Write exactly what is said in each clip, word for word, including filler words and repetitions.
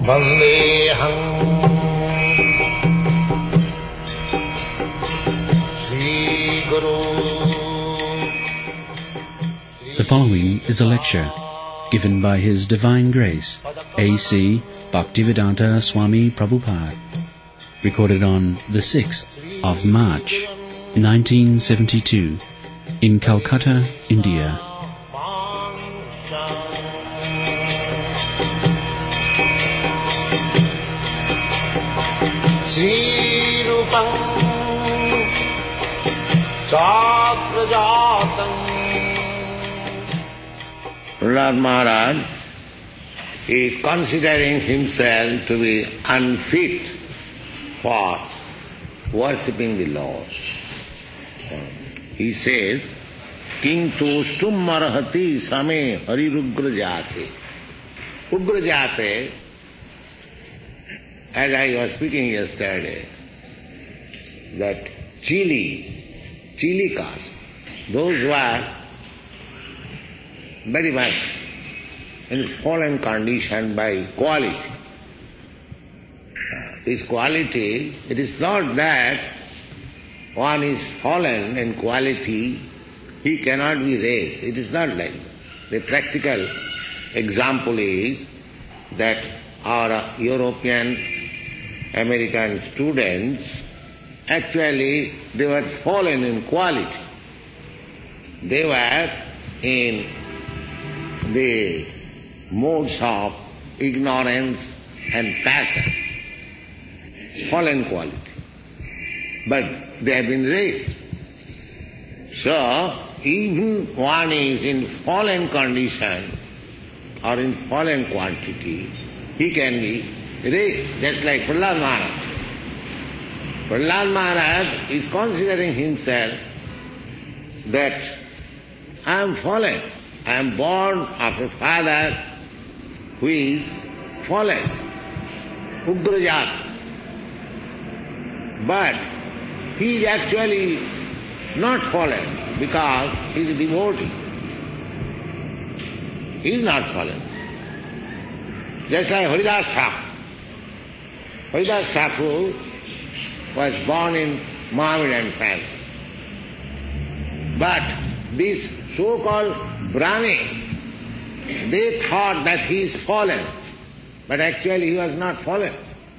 Vandeham Sri Guru. The following is a lecture given by His Divine Grace A C Bhaktivedanta Swami Prabhupada, recorded on the sixth of March nineteen seventy-two in Calcutta, India. Sri Rupam Chakrajatam. Prahlad Maharaj is considering himself to be unfit for worshipping the Lord. He says, Kintu stum marhati same harirugrajate. Ugrajate, as I was speaking yesterday, that chili, chili caste, those who are very much in fallen condition by quality. This quality, it is not that one is fallen in quality, he cannot be raised. It is not like that. The practical example is that our European, American students, actually they were fallen in quality. They were in the modes of ignorance and passion, fallen quality. But they have been raised. So, even one is in fallen condition or in fallen quantity, he can be raised, just like Prahlad Maharaj. Prahlad Maharaj is considering himself that I am fallen. I am born of a father who is fallen, Ugrajat. But he is actually not fallen because he is a devotee. He is not fallen. Just like Haridas Thakur. Haridas Thakur was born in Mohammedan family. But these so-called Brahmins, they thought that he is fallen, but actually he was not fallen.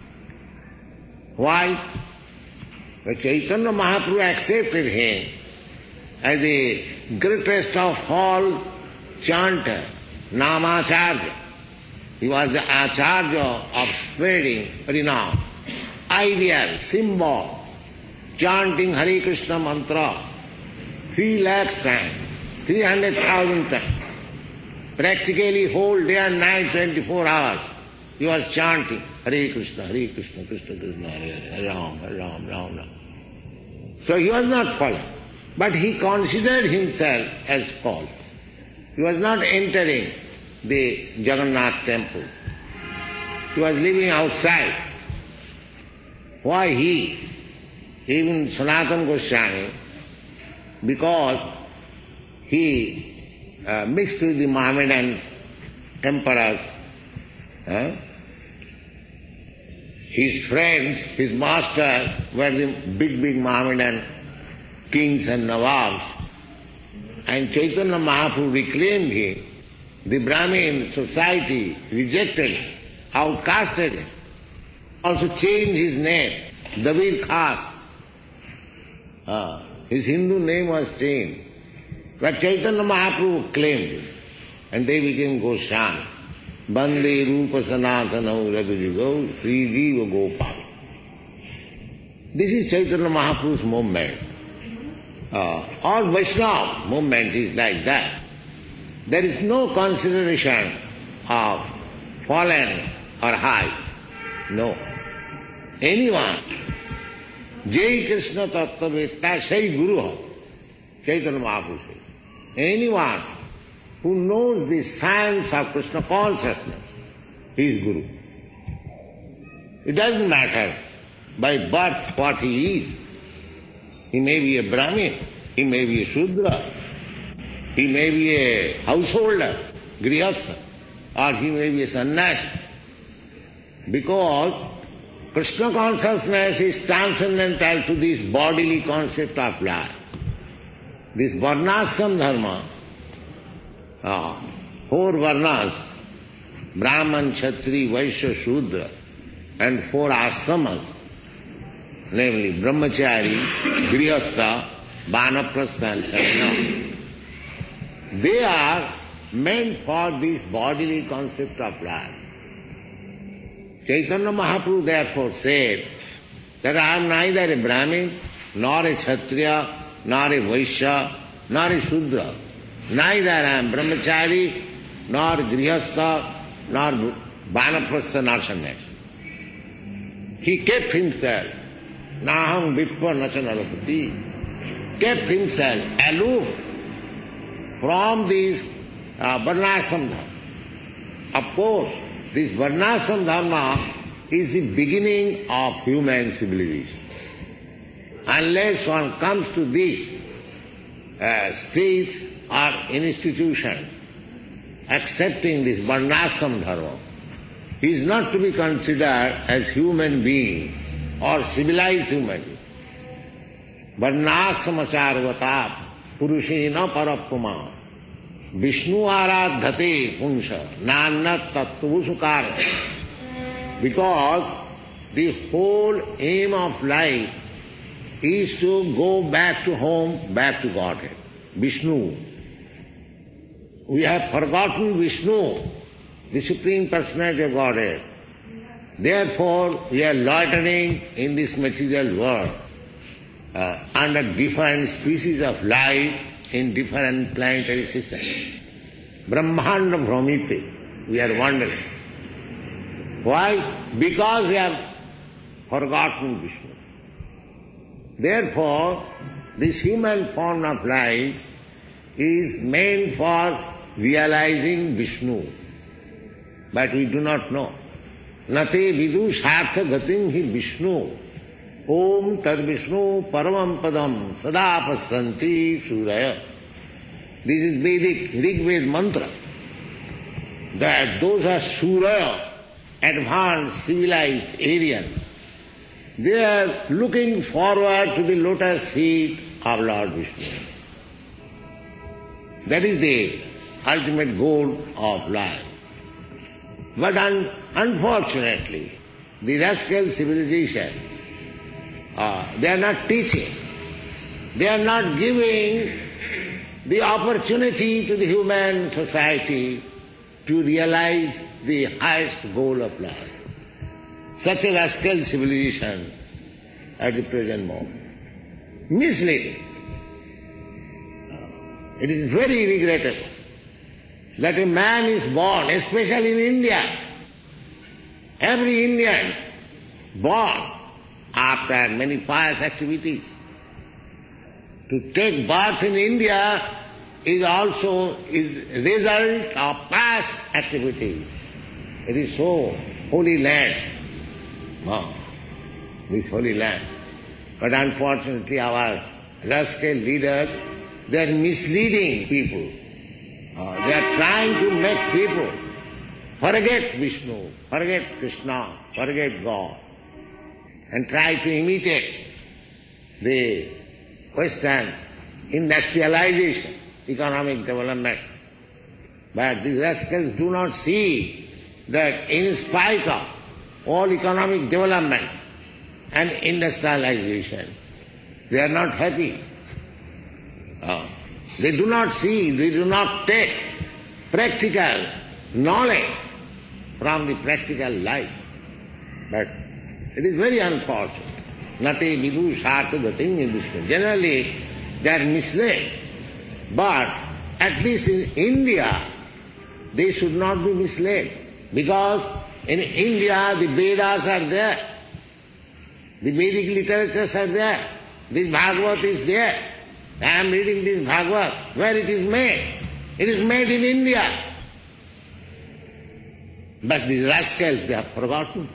Why? But Chaitanya Mahaprabhu accepted him as the greatest of all chanter, Namacharya. He was the Acharya of spreading renown, ideal, symbol, chanting Hare Krishna mantra, three lakhs times, three hundred thousand times. Practically whole day and night, twenty-four hours, he was chanting Hare Krishna, Hare Krishna, Krishna Krishna, Hare Hare, Ram, Hare Ram, Ram Ram. So he was not fallen, but he considered himself as fallen. He was not entering the Jagannath temple. He was living outside. Why he? Even Sanatana Goswami, because he uh, mixed with the Mohammedan emperors, huh? His friends, his masters were the big, big Mohammedan kings and Nawabs. And Chaitanya Mahaprabhu reclaimed him. The Brahmin society rejected him, outcasted him. Also changed his name, Dabir Khas. Uh, his Hindu name was changed. But Chaitanya Mahaprabhu claimed him. And they became Goswami. Bande Rupa Sanatana Raghujigo Sri Jiva Gopal. This is Chaitanya Mahaprabhu's movement. Uh, all Vaishnava movement is like that. There is no consideration of fallen or high. No. Anyone, Jai Krishna Tattva Sai Guru ho, Chaitanya Mahaprabhu says. Anyone who knows the science of Krishna consciousness, he is Guru. It doesn't matter by birth what he is. He may be a Brahmin, he may be a Shudra, he may be a householder, Grihastha, or he may be a sannyasi. Because Krishna consciousness is transcendental to this bodily concept of life. This varnashram dharma, uh, four varnas, Brahman, Kshatri, Vaishya, Shudra, and four ashramas, namely Brahmachari, Grihastha, Vanaprastha and Sannyasa. They are meant for this bodily concept of life. Chaitanya Mahaprabhu therefore said that I am neither a Brahmin, nor a Kshatriya, nor a Vaishya, nor a Shudra. Neither I am Brahmachari, nor Grihastha, nor Vanaprastha, nor Sannyasa. He kept himself, Naham Vippa Nachanarapati, kept himself aloof from this uh, Varnashram Dharma. Of course, this Varnashram Dharma is the beginning of human civilization. Unless one comes to this uh, state or institution accepting this Varnashram Dharma, he is not to be considered as human being or civilized human being. Varnashramacharvata purushena parapuma Vishnu aradhate punsha nanat tattva sukara. Because the whole aim of life is to go back to home, back to Godhead. Vishnu. We have forgotten Vishnu, the Supreme Personality of Godhead. Therefore, we are loitering in this material world uh, under different species of life in different planetary systems. Brahmanda Brahmite, we are wandering. Why? Because we have forgotten Vishnu. Therefore, this human form of life is meant for realizing Vishnu. But we do not know. Nate vidu shartha gatim hi Vishnu. Om tad Vishnu paramam padam sada passanti suraya. This is Vedic Rig Ved mantra. That those are suraya, advanced, civilized Aryans. They are looking forward to the lotus feet of Lord Vishnu. That is the ultimate goal of life. But un- unfortunately, the rascal civilization, uh, they are not teaching. They are not giving the opportunity to the human society to realize the highest goal of life. Such a rascal civilization at the present moment. Misleading. It is very regrettable that a man is born, especially in India. Every Indian born after many pious activities. To take birth in India is also is result of past activities. It is so holy land. Oh, this holy land. But unfortunately our rascal leaders, they are misleading people. Uh, they are trying to make people forget Vishnu, forget Krishna, forget God, and try to imitate the Western industrialization, economic development. But these rascals do not see that in spite of all economic development and industrialization, they are not happy. Uh, They do not see, they do not take practical knowledge from the practical life. But it is very unfortunate. Nate vidu shartha gatim Vishnu. Generally, they are misled. But at least in India, they should not be misled. Because in India, the Vedas are there. The Vedic literatures are there. This Bhagavad is there. I am reading this Bhagavad. Where it is made? It is made in India. But these rascals, they have forgotten.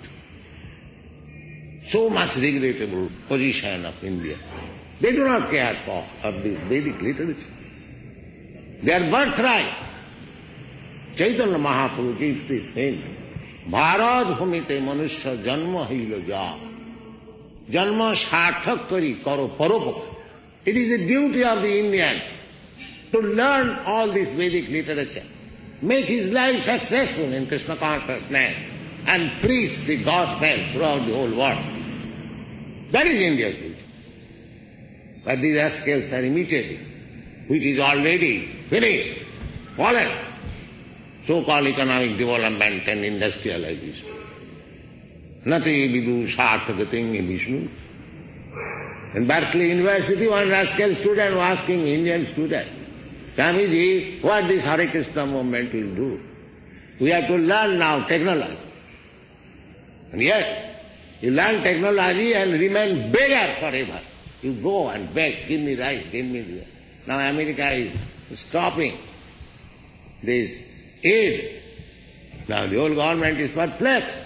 So much regrettable position of India. They do not care for of this Vedic literature. Their birthright. Chaitanya Mahaprabhu gives this hint. Bharat bhumite manusya janma hilo ja. Janma sarthak kari karo paropakara. It is the duty of the Indians to learn all this Vedic literature, make his life successful in Krishna consciousness, and preach the gospel throughout the whole world. That is India's duty. But these rascals are imitating, which is already finished, fallen. So-called economic development and industrialization. Nati vidu sarthagating Vishnu. In Berkeley University, one rascal student was asking Indian student, Swamiji, what this Hare Krishna movement will do? We have to learn now technology. And yes, you learn technology and remain beggar forever. You go and beg, give me rice, give me this. Now America is stopping this aid. Now the whole government is perplexed.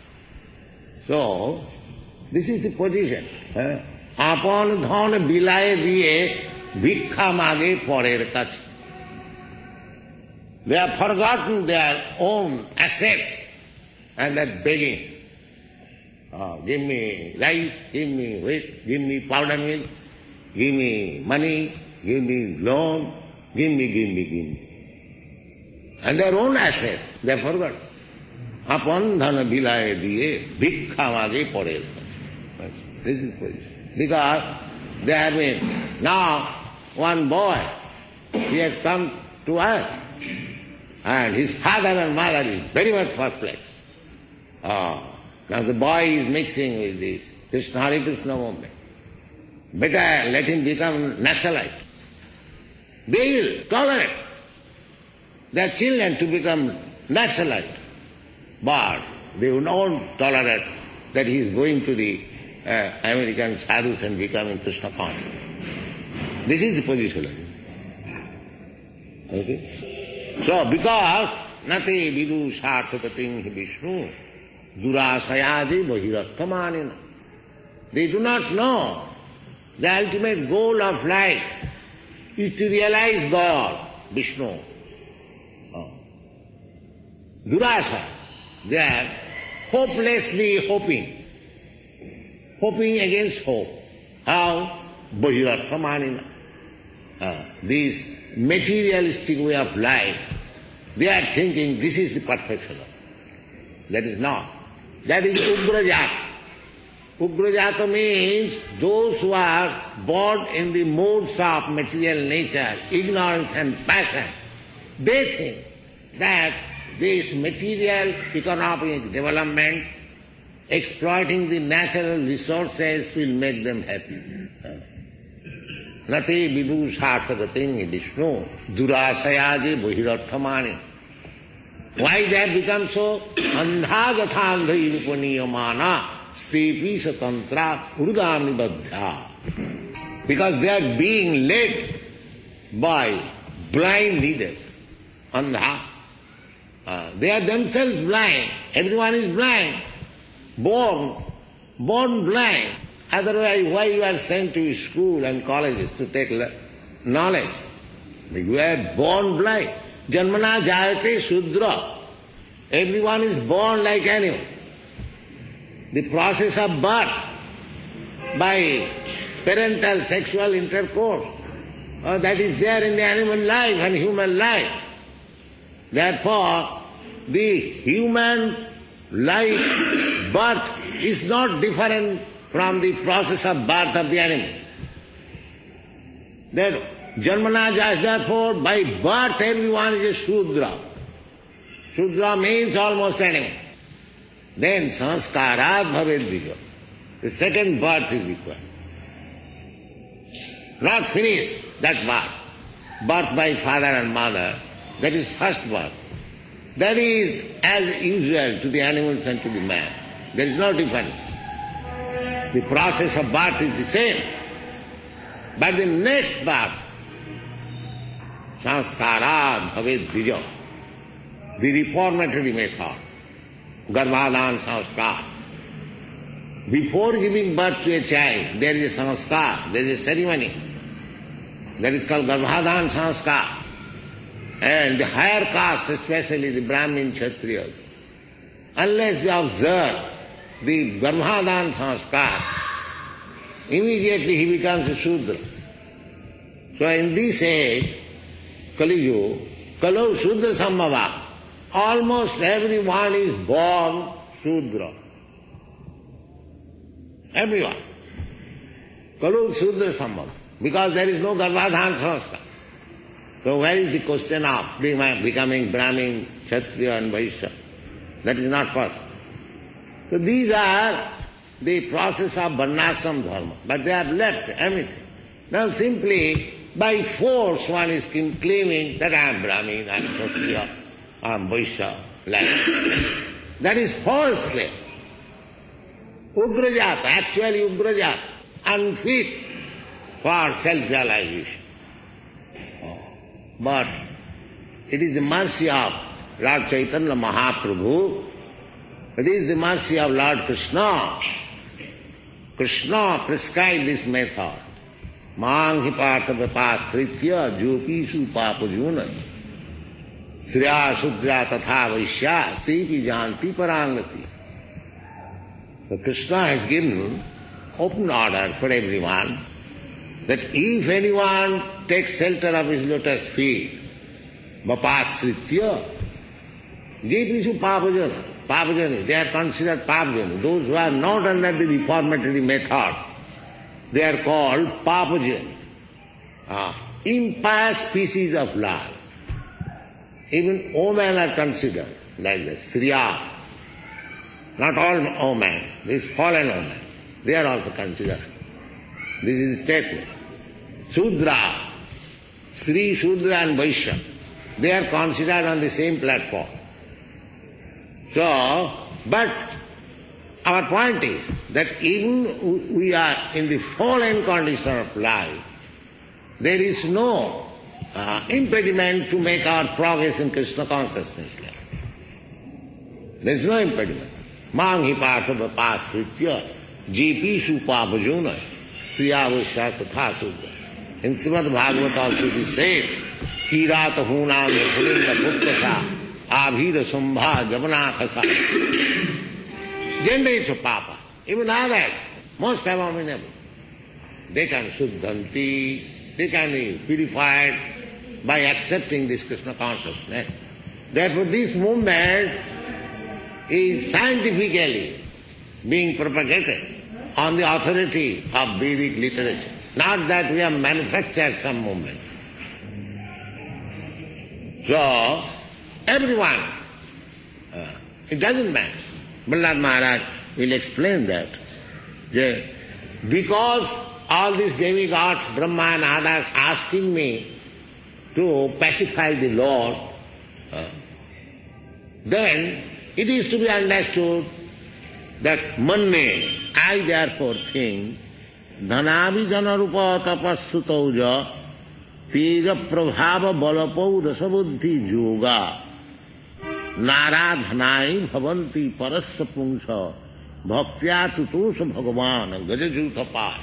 So, this is the position. Apan dhan bilaye diye bhikkha mage parer kache. They have forgotten their own assets and they are begging. Oh, give me rice, give me wheat, give me powder milk, give me money, give me loan, give me, give me, give me. And their own assets, they have forgotten. Apan dhana bilaye diye bhikkha mage parer kache. This is position. Because they have been, now one boy, he has come to us, and his father and mother is very much perplexed. Oh, now the boy is mixing with this Krishna Hare Krishna movement. Better let him become Naxalite. They will tolerate their children to become Naxalite, but they will not tolerate that he is going to the uh, American sadhus and becoming Krishna conscious. This is the position of it. Okay? So, because nate vidu sarthakating Vishnu durasayadi bahiratthamanina. They do not know the ultimate goal of life is to realize God, Vishnu. Oh. Durasa. They are hopelessly hoping. Hoping against hope. How? Bahiratthamanina. Uh, this materialistic way of life, they are thinking this is the perfection. That is not. That is Ugrajata. Ugrajata means those who are born in the modes of material nature, ignorance and passion. They think that this material economic development, exploiting the natural resources will make them happy. Nate vidu sarthagating Vishnu durasayaje bahiratthamani. Why they have become so andhagathandha ilupaniyamana stepi satantra urudami badhya? Because they are being led by blind leaders. Andha. Uh, they are themselves blind. Everyone is blind. Born, born blind. Otherwise, why you are sent to school and colleges to take knowledge? You are born blind. Janmana jayate shudra. Everyone is born like animal. The process of birth by parental sexual intercourse, uh, that is there in the animal life and human life. Therefore, the human life birth is not different from the process of birth of the animal. Then, Janmana jayate, therefore, by birth everyone is a Shudra. Shudra means almost animal. Then sanskarat bhaveddijo. The second birth is required. Not finished, that birth. Birth by father and mother, that is first birth. That is as usual to the animals and to the man. There is no difference. The process of birth is the same. But the next birth, sanskarat bhaveddijo, the reformatory method, garbhadan sanskar. Before giving birth to a child, there is a sanskar, there is a ceremony. That is called garbhadan sanskar. And the higher caste, especially the Brahmin Kshatriyas, unless they observe the Garbhadan sanskar, immediately he becomes a Shudra. So in this age, Kali Yuga, Kalau Shudra Sambhava, almost everyone is born Shudra. Everyone. Kalau Shudra Sambhava. Because there is no Garbhadhan sanskar. So where is the question of becoming Brahmin, Kshatriya and Vaishya? That is not possible. So these are the process of Varnashram dharma. But they have left everything. Now simply by force one is claiming that I am Brahmin, I am Kshatriya, I am Vaishya, like that is falsely. Ugrajat, actually Ugrajat, unfit for self-realization. But it is the mercy of Lord Chaitanya Mahaprabhu, it is the mercy of Lord Krishna. Krishna prescribed this method. Mang hi partha vipasritya jopishu papajuna sriya shudra tatha vaishya sepi janti parangati. So Krishna has given open order for everyone that if anyone takes shelter of his lotus feet, vipasritya, jopishu papajuna, papajani, they are considered papajani. Those who are not under the reformatory method, they are called papajani, uh, impious species of life. Even women are considered like this, striya. Not all women, this fallen women, they are also considered. This is the statement. Shudra, Sri, Shudra and Vaishya, they are considered on the same platform. So, but our point is that even we are in the fallen condition of life, there is no uh, impediment to make our progress in Krishna consciousness. There is no impediment. Mang hi partha vipasritya jepishu papajuna sriyavashya tatha sudra. In Srimad Bhagavata also it is said, kirata hunam yakulinda putkasa abhira sambha javanakasa. Generates of papa, even others, most abominable. They can suddhanti, they can be purified by accepting this Krishna consciousness. Therefore this movement is scientifically being propagated on the authority of Vedic literature. Not that we have manufactured some movement. So, everyone, uh, it doesn't matter. Prahlad Maharaj will explain that. Yeah. Because all these demigods, Brahma and others, asking me to pacify the Lord, uh, then it is to be understood that manne, I therefore think, dhanavi janarupa tapassutauja teja prabhava balapau rasabuddhi yoga नाराधनाई भवंती परस्य पुंस भक्त्या तुतोष भगवान गजजूत पार.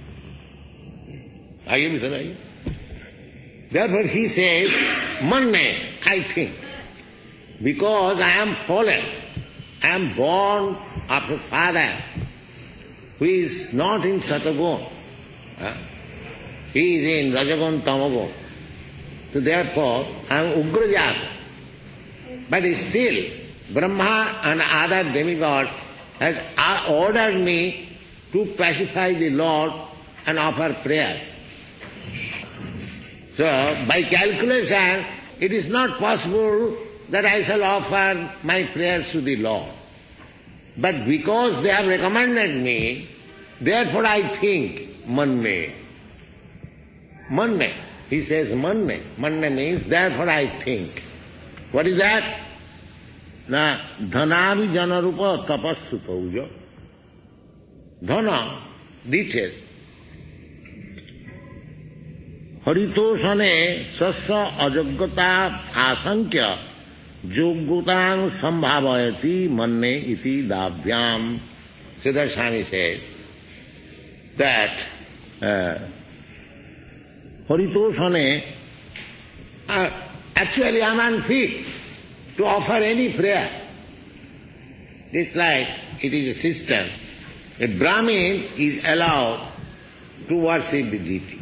आइए भी सुनाइए. Therefore he says, manne, I think, because I am fallen, I am born of a father who is not in Satagun, huh? He is in Rajagun Tamagun. So therefore I am Ugrajata. But still, Brahma and other demigods has ordered me to pacify the Lord and offer prayers. So, by calculation, it is not possible that I shall offer my prayers to the Lord. But because they have recommended me, therefore I think, manne. Manne. He says manne. Manne means, therefore I think. What is that? Na dhanavi janarupa tapassu pauja. Dhana, riches. Haritoshane sasya ajaggata asankya yoggutang sambhavayati manne iti dabhyam. Siddhar Swami says that uh, Haritoshane, uh, actually I am unfit to offer any prayer. It's like it is a system. A Brahmin is allowed to worship the deity,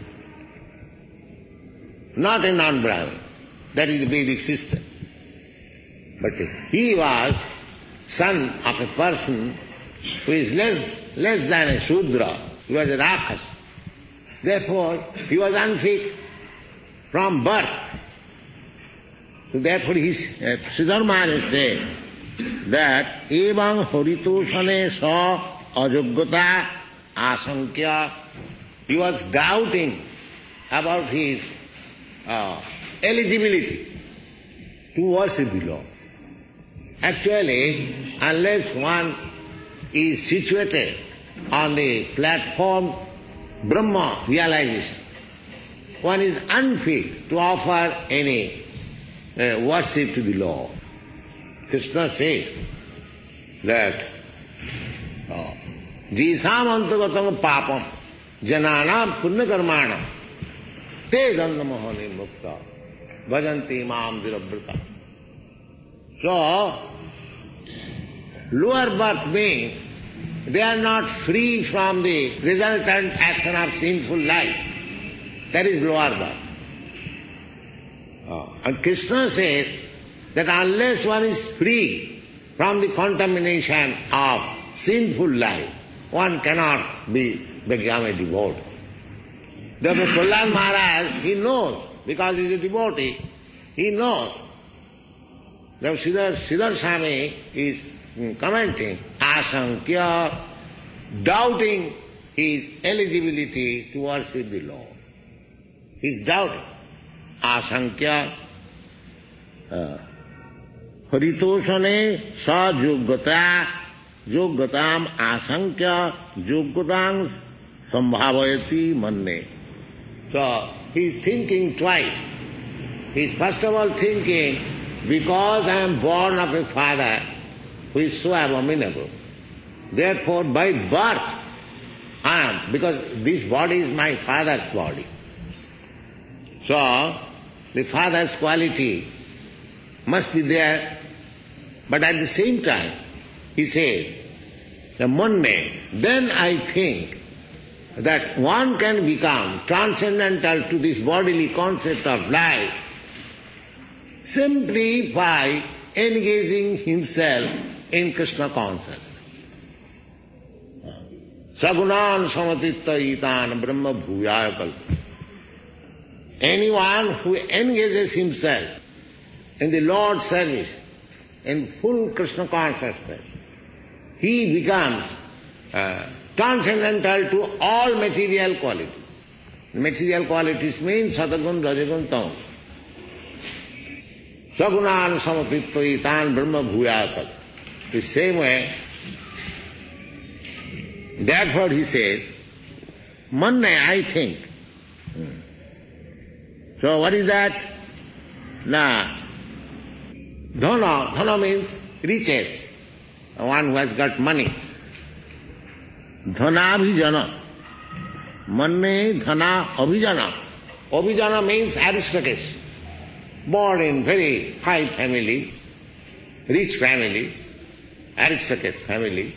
not a non-Brahmin. That is the Vedic system. But he was son of a person who is less, less than a Shudra. He was a Rakhas. Therefore, he was unfit from birth. So therefore, he, uh, Sridhar Maharaj said that Evam Haritoshane sa ajoggata asankya. He was doubting about his uh, eligibility to worship the Lord. Actually, unless one is situated on the platform Brahma realization, one is unfit to offer any uh, worship to the Lord. Krishna says that jisam antagatam papam jananam punya karmanam te dandamaha mukta bhajanti mam dirabrata. So, lower birth means they are not free from the resultant action of sinful life. That is lower birth. Uh, and Krishna says that unless one is free from the contamination of sinful life, one cannot be become a devotee. Therefore, Prahlad Maharaj, he knows, because he is a devotee, he knows. Now Sridhar, Sridhar Swami is commenting, asankya, doubting his eligibility to worship the Lord. He is doubting. Asankya, uh, haritoshane sa yoggata, yoggatam asankya, yoggatang sambhavayati manne. So he is thinking twice. He is first of all thinking, because I am born of a father who is so abominable, therefore by birth I am, because this body is my father's body. So the father's quality must be there, but at the same time he says, the manne, then I think that one can become transcendental to this bodily concept of life simply by engaging himself in Krishna consciousness. Sagunan samatitta itan brahma bhuyaya kalpa. Anyone who engages himself in the Lord's service, in full Krishna consciousness, he becomes uh, transcendental to all material qualities. Material qualities mean satagun, rajagun, tamas. Sagunan samatitta itan brahma bhuyaya kalpa. The same way, therefore he says, manne, I think. So what is that? Na, dhana, dhana means riches. One who has got money. Dhana abhijana. Manne dhana abhijana. Abhijana means aristocracy. Born in very high family, rich family, aristocrat family.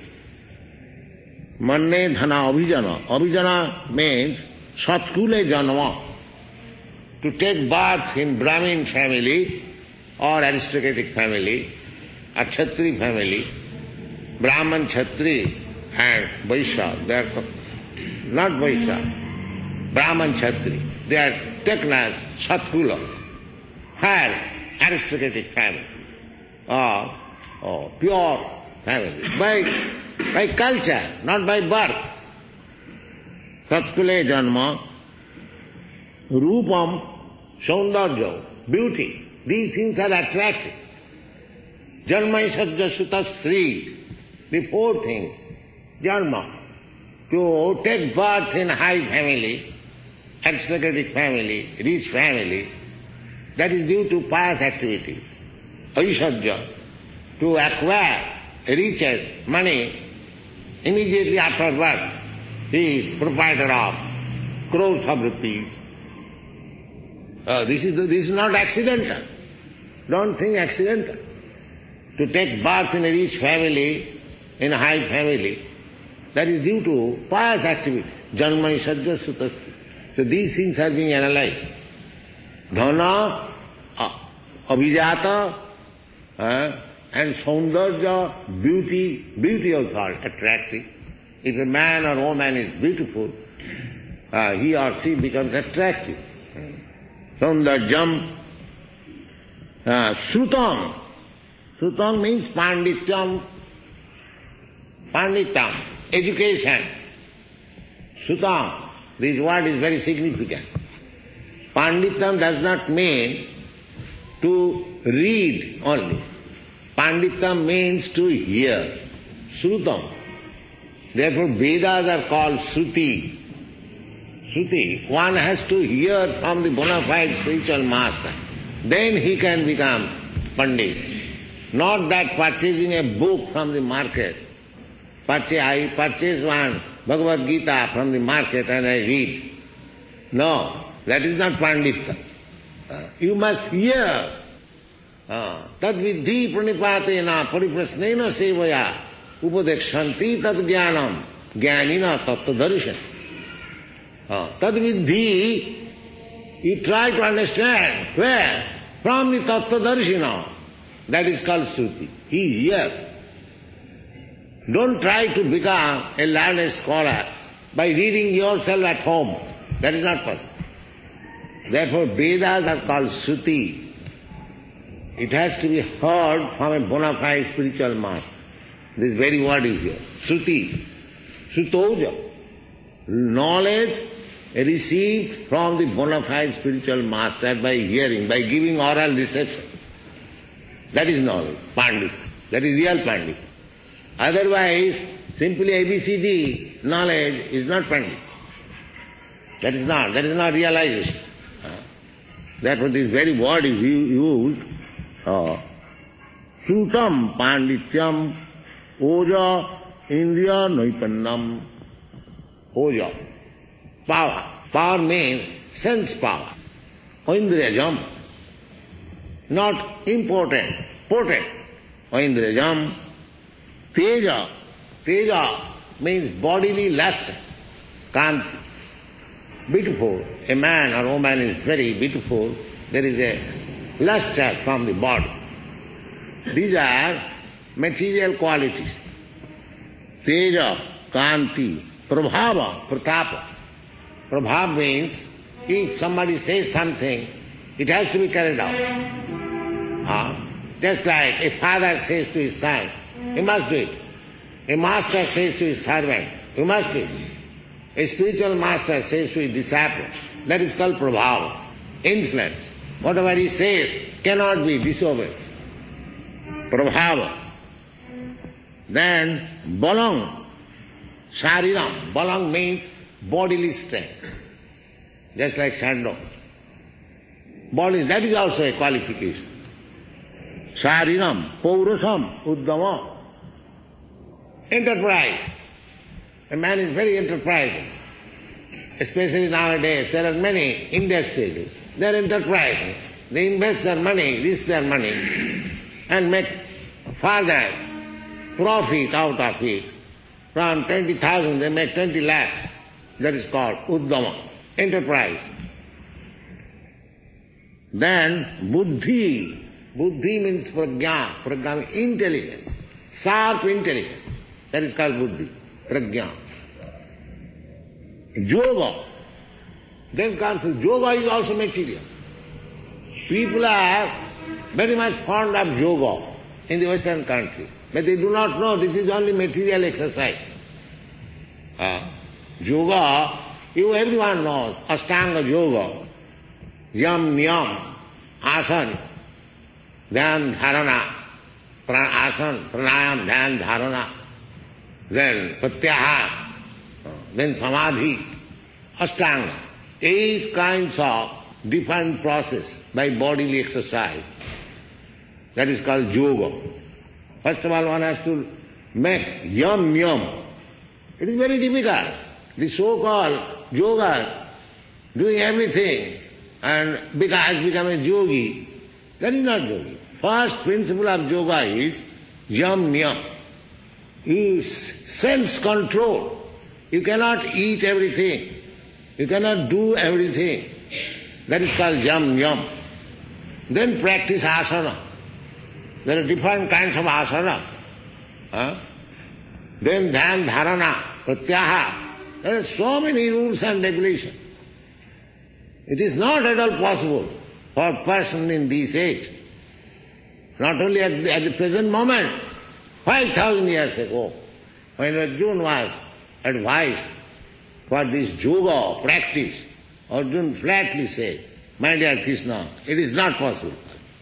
Manne dhana abhijana. Abhijana means satkule janma. To take birth in Brahmin family or aristocratic family, a Kshatri family, Brahman, Kshatri and Vaishya, they are not Vaishya, Brahman, Kshatri, they are taken as Satkula, higher aristocratic family, or, or pure family, by, by culture, not by birth. Satkule janma, rupam, saundarya, beauty, these things are attractive. Janma sajja sutta sri, the four things. Janma, to take birth in high family, aristocratic family, rich family, that is due to pious activities. Aishadya, to acquire riches, money, immediately after birth, he is proprietor of crores of rupees. Uh, this is this is not accidental. Don't think accidental. To take birth in a rich family in a high family, that is due to pious activity. Janmai sajja sutasya. So these things are being analyzed. Dhana, abhijata, uh, and saundarya, beauty. Beauty also are attractive. If a man or woman is beautiful, uh, he or she becomes attractive. Saundaryam, uh, srutam. Srutam means pandityam. Pandityam, education. Srutam, this word is very significant. Pandityam does not mean to read only. Pandityam means to hear. Srutam. Therefore Vedas are called Shruti. Shruti. One has to hear from the bona fide spiritual master. Then he can become Pandit. Not that purchasing a book from the market. Purchase, I purchase one Bhagavad Gita from the market and I read. No, that is not Pandita. Uh, you must hear. Tad vidhi pranipatena pariprasnena sevaya upadekshanti tad jnanam jnanina tattva darshan. Tad vidhi, you try to understand. Where? From the tattva darshana. That is called Shruti. He is here. Don't try to become a learned scholar by reading yourself at home. That is not possible. Therefore Vedas are called Shruti. It has to be heard from a bona fide spiritual master. This very word is here. Shruti. Shrutoja. Knowledge received from the bona fide spiritual master by hearing, by giving oral reception. That is knowledge. Pandit. That is real Pandit. Otherwise, simply A B C D knowledge is not Pandit. That is not. That is not realization. Therefore this very word is used. Uh, Srutam Pandityam Oja Indriya Naipannam. Oja. Power. Power means sense power. Oindriyajam. Not important. Potent. Oindriyajam. Teja. Teja means bodily luster. Kanti. Beautiful. A man or woman is very beautiful. There is a luster from the body. These are material qualities. Teja, Kanti, Prabhava, Pratapa. Prabhava means if somebody says something, it has to be carried out. Uh, just like a father says to his son, he must do it. A master says to his servant, you must do it. A spiritual master says to his disciple, that is called Prabhava, influence. Whatever he says cannot be disobeyed. Prabhava. Then Balang, Shariram. Balang means bodily strength. Just like Shando. Body, that is also a qualification. Shariram, Paurasam, Uddama. Enterprise. A man is very enterprising. Especially nowadays, there are many industries. They are enterprising. They invest their money, risk their money, and make further profit out of it. From twenty thousand, they make twenty lakhs. That is called Uddama, enterprise. Then Buddhi. Buddhi means prajna. Prajna means intelligence. Sharp intelligence. That is called Buddhi, prajna. Yoga. Then comes yoga is also material. People are very much fond of yoga in the Western country, but they do not know this is only material exercise. Uh, yoga, you everyone knows, Ashtanga yoga, yam, niyam, asan, dhyan, dharana, pra, asan, pranayam, dhyan, dharana, then pratyahara, then samadhi, ashtanga. Eight kinds of different process by bodily exercise. That is called yoga. First of all, one has to make yam yam. It is very difficult. The so-called yogas doing everything and has become a yogi. That is not yogi. First principle of yoga is yam yam. You sense control. You cannot eat everything. You cannot do everything. That is called yam yam. Then practice asana. There are different kinds of asana. Huh? Then dhyan dharana, pratyaha. There are so many rules and regulations. It is not at all possible for a person in this age, not only at the, at the present moment, five thousand years ago, when Arjuna was advised for this yoga practice, Arjuna flatly said, my dear Krishna, it is not possible.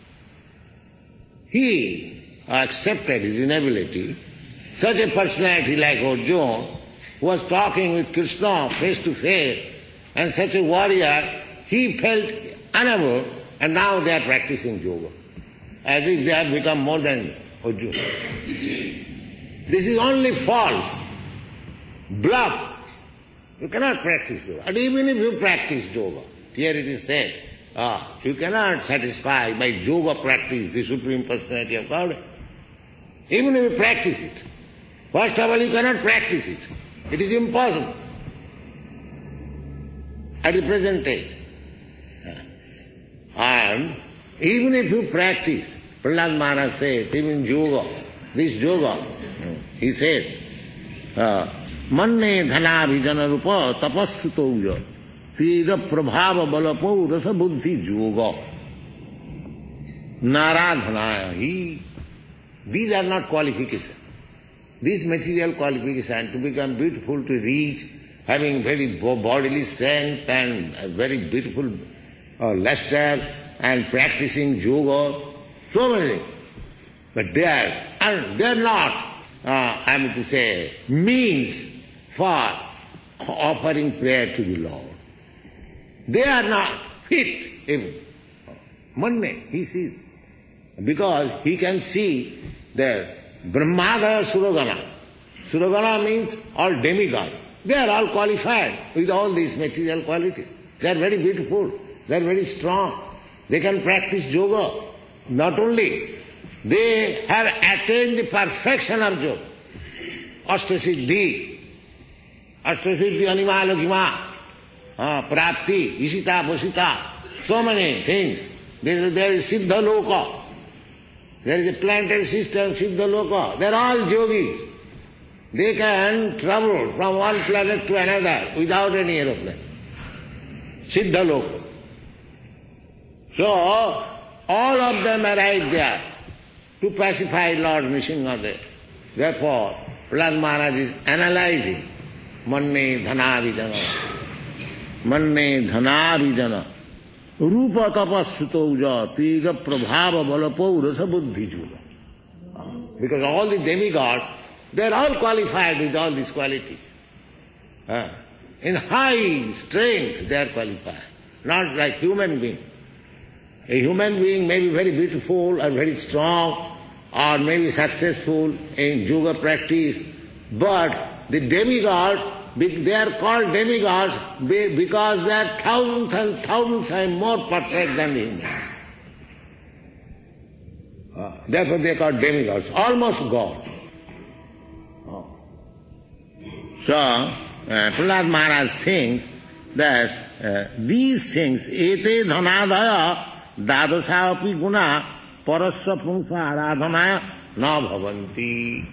He accepted his inability. Such a personality like Arjuna, who was talking with Krishna face to face, and such a warrior, he felt unable, and now they are practicing yoga, as if they have become more than Arjuna. This is only false, bluff. You cannot practice yoga. And even if you practice yoga, here it is said, ah, you cannot satisfy by yoga practice the Supreme Personality of Godhead. Even if you practice it, first of all you cannot practice it. It is impossible at the present age. And even if you practice, Prahlad Maharaj says, even yoga, this yoga, he says, manne dhana vijana rupa tapassuto uja tira prabhava balapo rasa buddhi yoga naradhanaya. He, these are not qualifications. These material qualifications to become beautiful, to reach, having very bodily strength and a very beautiful uh, luster and practicing yoga, so many things. But they are, they are not, uh, I mean to say, means for offering prayer to the Lord. They are not fit even. Manne, he sees. Because he can see that Brahmadaya Suragana. Suragana means all demigods. They are all qualified with all these material qualities. They are very beautiful. They are very strong. They can practice yoga. Not only, they have attained the perfection of yoga. Ashtasiddhi. Ashtasiddhi animala gima. Uh, prapti, isita, vasita. So many things. There is, there is Siddha Loka. There is a planetary system, Siddha Loka. They are all yogis. They can travel from one planet to another without any aeroplane. Siddha Loka. So, all of them arrived there to pacify Lord Nrsimha. Therefore, Prahlad Maharaj is analyzing manne dhanavijana. Manne dhanavijana. Rupa tapassuto uja tiga prabhava balapo rasa buddhi juga. Because all the demigods, they are all qualified with all these qualities. Uh, in high strength they are qualified. Not like human being. A human being may be very beautiful or very strong or may be successful in yoga practice, but the demigods, they are called demigods because they are thousands and thousands times more perfect than the human. Uh, therefore they are called demigods, almost God. Oh. So, uh, Prahlad Maharaj thinks that uh, these things, ete dhanadaya dadasa api guna parasya pungsa aradhanaya na bhavanti.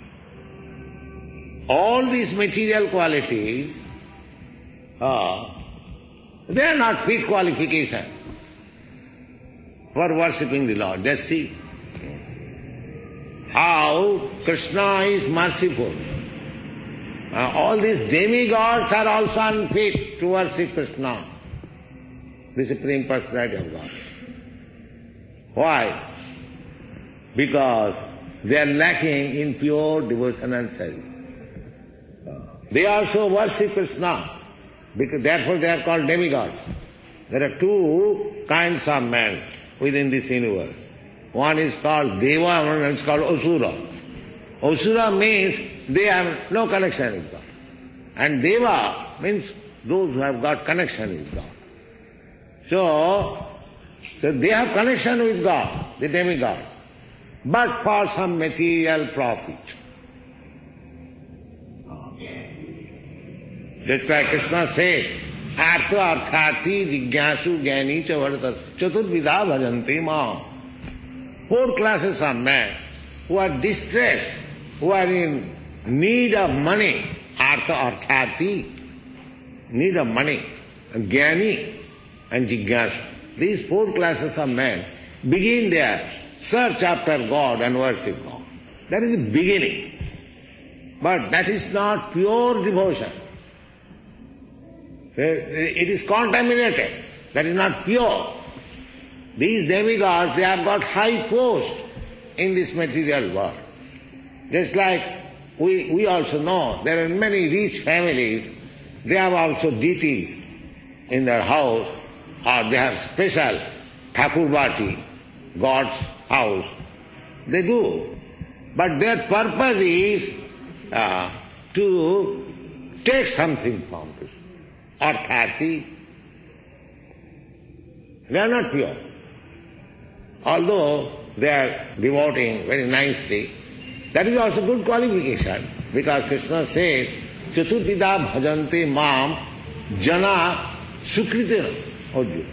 All these material qualities, uh, they are not fit qualification for worshipping the Lord. Just see how Krishna is merciful. Uh, all these demigods are also unfit to worship Krishna, the Supreme Personality of God. Why? Because they are lacking in pure devotion and service. They also worship Krishna, because therefore they are called demigods. There are two kinds of men within this universe. One is called Deva, one is called Asura. Asura means they have no connection with God. And Deva means those who have got connection with God. So, so they have connection with God, the demigods, but for some material profit. That's why Krishna says, Artha arthati jigyasu jnani cha vartas chaturvida bhajanti ma. Four classes of men who are distressed, who are in need of money, artha arthati, need of money, jnani and jigyasu. These four classes of men begin their search after God and worship God. That is the beginning. But that is not pure devotion. It is contaminated. That is not pure. These demigods, they have got high post in this material world. Just like we, we also know there are many rich families, they have also deities in their house, or they have special Thakurbati, God's house. They do. But their purpose is uh, to take something from this. Arthati. They are not pure. Although they are devoting very nicely, that is also good qualification, because Krishna said, Chaturvida bhajante mam jana sukritina.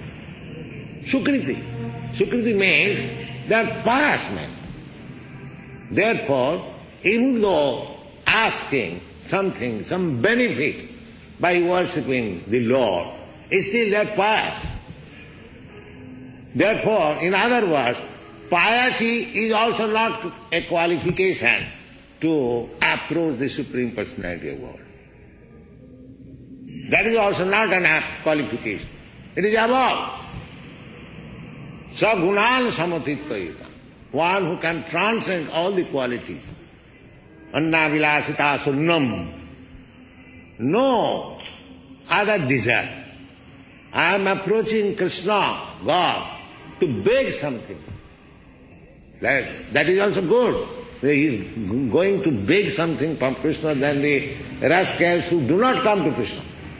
Sukriti. Sukriti means they are pious men. Therefore, even though asking something, some benefit by worshipping the Lord, still they are pious. Therefore, in other words, piety is also not a qualification to approach the Supreme Personality of God. That is also not an qualification. It is above. Sagunan samatitvaita. One who can transcend all the qualities. Anna vilasita sunnam. No other desire. I am approaching Krishna, God, to beg something. That, that is also good. He is going to beg something from Krishna than the rascals who do not come to Krishna.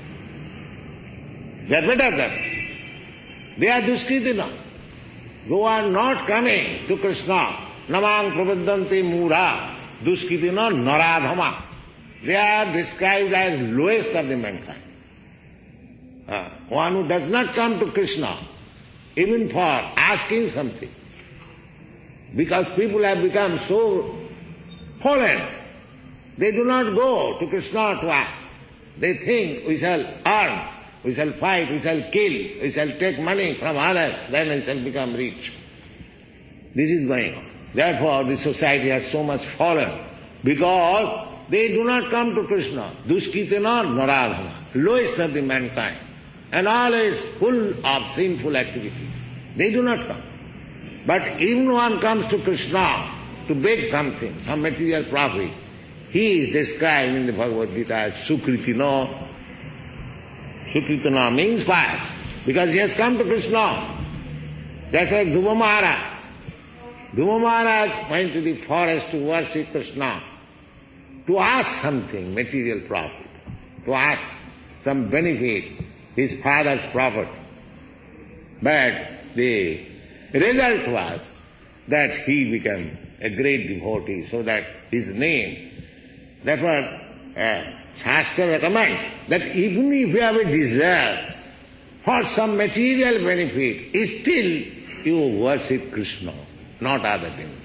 They are better than. They are duskritina. Who are not coming to Krishna. Namang prabodhanti mura duskritina naradhama. They are described as lowest of the mankind. Uh, one who does not come to Krishna, even for asking something. Because people have become so fallen, they do not go to Krishna to ask. They think we shall earn, we shall fight, we shall kill, we shall take money from others, then we shall become rich. This is going on. Therefore, the society has so much fallen, because they do not come to Krishna. Duskritina naradhana, lowest of the mankind, and always full of sinful activities. They do not come. But even one comes to Krishna to beg something, some material profit, he is described in the Bhagavad Gita as Sukritina. Sukritina means pious, because he has come to Krishna. That's like Dhruva Maharaj. Dhruva Maharaj went to the forest to worship Krishna, to ask something, material profit, to ask some benefit, his father's property. But the result was that he became a great devotee, so that his name, that was uh, Shastra recommends that even if you have a desire for some material benefit, still you worship Krishna, not other things.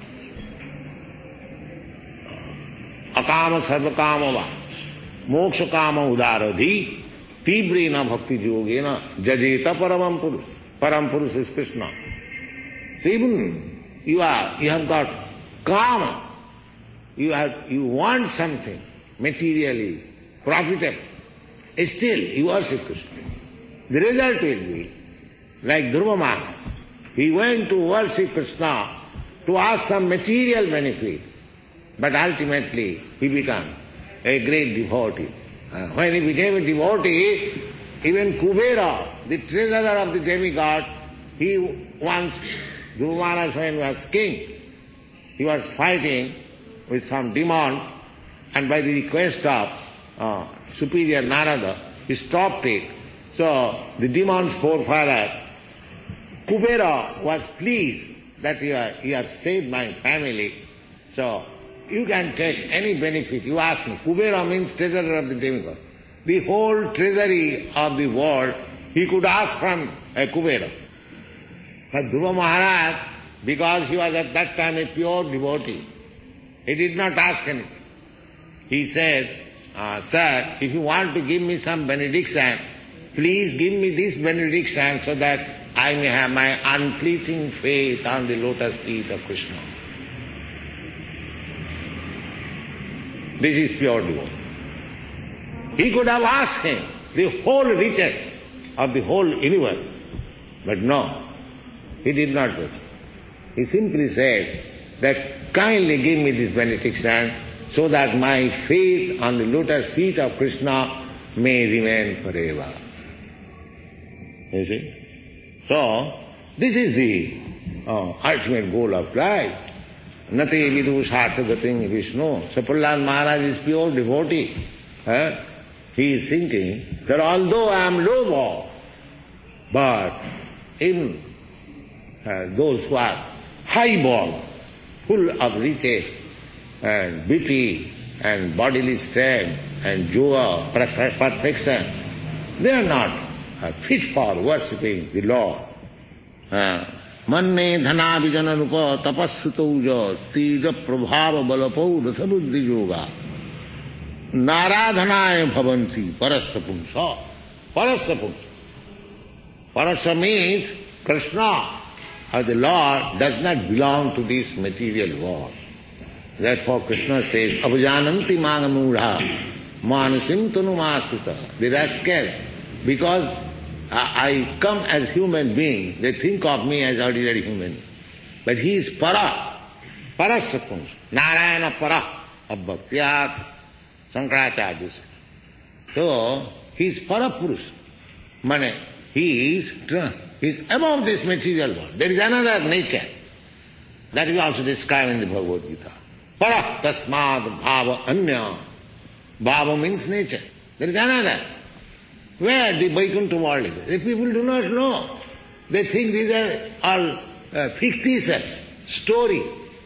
Akama sarvakama va moksha kama udaradhi tibrena bhakti yogena jajeta paramam purus. Param purus is Krishna. So even you are, you have got kama, you have, you want something materially profitable, still you worship Krishna. The result will be like Dhruva Maharaj. He went to worship Krishna to ask some material benefit, but ultimately he became a great devotee. Uh, when he became a devotee, even Kubera, the treasurer of the demigod, he once, Dhruva Maharaj when he was king, he was fighting with some demons, and by the request of uh, superior Narada, he stopped it. So the demon's forefather, Kubera, was pleased that you, are, you have saved my family, so you can take any benefit. You ask me. Kubera means treasurer of the demigod. the whole treasury of the world, he could ask from a Kubera. But Dhruva Maharaj, because he was at that time a pure devotee, he did not ask anything. He said, uh, Sir, if you want to give me some benediction, please give me this benediction so that I may have my unflinching faith on the lotus feet of Krishna. This is pure devotee. He could have asked him the whole riches of the whole universe, but no, he did not do it. He simply said that kindly give me this benediction so that my faith on the lotus feet of Krishna may remain forever. You see? So, this is the uh, ultimate goal of life. Nate vidu sarthagating Vishnu. So Prahlad Maharaj is pure devotee. Eh? He is thinking that although I am low-born, but even uh, those who are high-born, full of riches and beauty and bodily strength and joy, perfection, they are not uh, fit for worshipping the Lord. Manne dhana vijana rupa tapasutauja tija prabhava balapau rasa buddhi yoga naradhanaya bhavanti parasya pumsa. Parasya pumsa. Parasya means Krishna or the Lord does not belong to this material world. Therefore Krishna says, Abhajananti magamudha manasim tanumasita. The rascals, because I come as human being, they think of me as ordinary human being. But he is para, parasya pumsa, Narayana para, abhaktiyat, Sankaracharya says. So, he is para purusha. Mane, he is, he is above this material world. There is another nature. That is also described in the Bhagavad Gita. Para tasmad bhava anya. Bhava means nature. There is another. Where the Vaikuntha world is. The people do not know. They think these are all uh, fictitious story.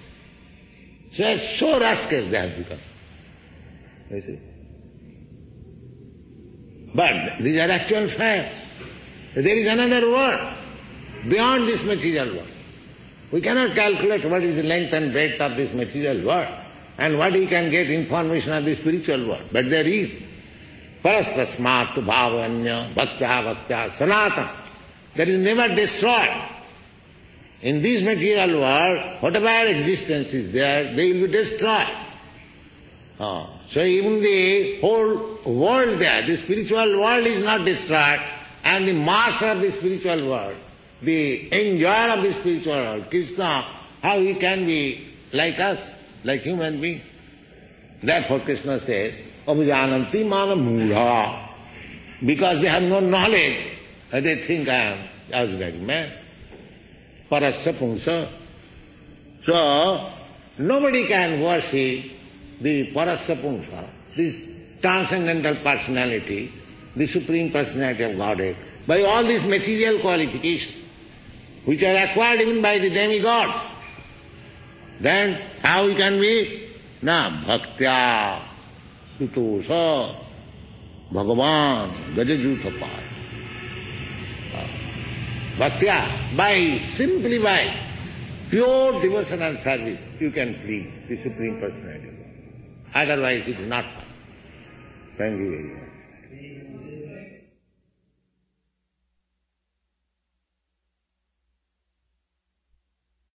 So, so rascals they have become. You see? But these are actual facts. There is another world beyond this material world. We cannot calculate what is the length and breadth of this material world and what we can get information of the spiritual world. But there is parastasmat bhavanya bhaktya bhaktya sanatana. That is never destroyed. In this material world, whatever existence is there, they will be destroyed. Oh. So even the whole world there, the spiritual world is not destroyed, and the master of the spiritual world, the enjoyer of the spiritual world, Krishna, how he can be like us, like human being? Therefore Krishna said, Abhajananti mana mudha. Because they have no knowledge, they think I am ordinary man. Parasya pumsa. So, nobody can worship the Parasya pumsa, this transcendental personality, the Supreme Personality of Godhead, by all these material qualifications, which are acquired even by the demigods. Then how we can be? Na bhaktya tutosa bhagavan gajajutapaya. Bhaktya, by, simply by pure devotion and service, you can please the Supreme Personality of God. Otherwise it is not possible. Thank you very much.